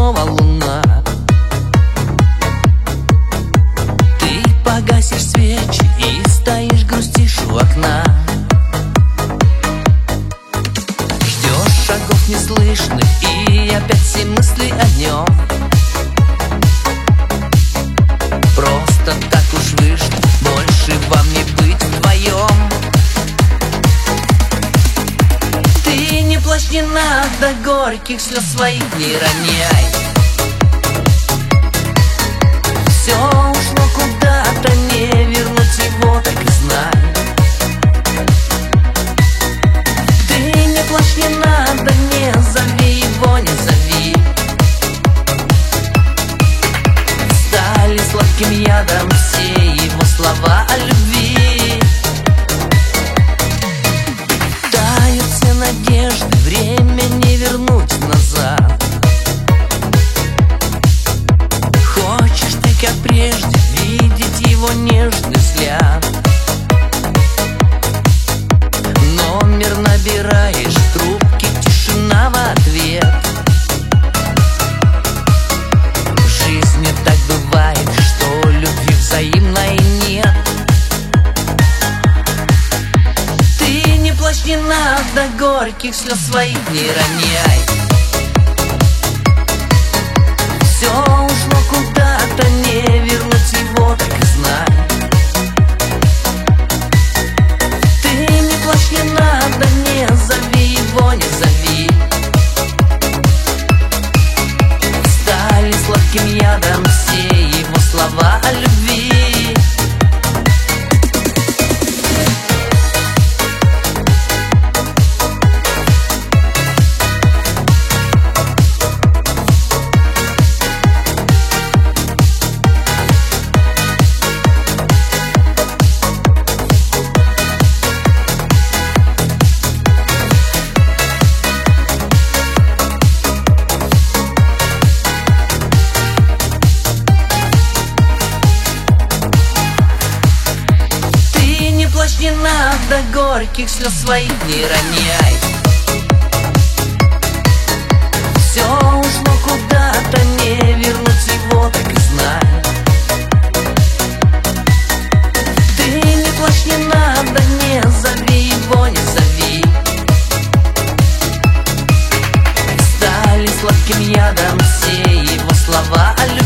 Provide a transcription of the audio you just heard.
снова луна. Ты погасишь свечи и стоишь, грустишь у окна. Ждешь шагов неслышных, и опять все мысли о нем. Просто так уж вышло, больше вам не быть вдвоем. Ты не плачь, не надо, горьких слез своих не роняй. Все ушло куда-то, не вернуть его, так и знай. Ты не плачь, не надо, не зови его, не зови. Стали сладким ядом все его слова о любви. Тают все надежды, время не вернуть назад. Хочешь ты, как прежде, видеть его нежный взгляд. Номер набираешь, в трубке тишина в ответ. В жизни так бывает, что любви взаимной нет. Ты не плачь, не надо, горьких слез своих не роняй. Все ушло куда-то, не вернуть его, так и знай. Ты не плачь, не надо, не зови его, не зови. Стали сладким ядом все его слова о любви. Не надо, горьких слез своих не роняй. Все ушло куда-то, не вернуть его, так и знай. Ты не плачь, не надо, не зови его, не зови. Стали сладким ядом все его слова о любви.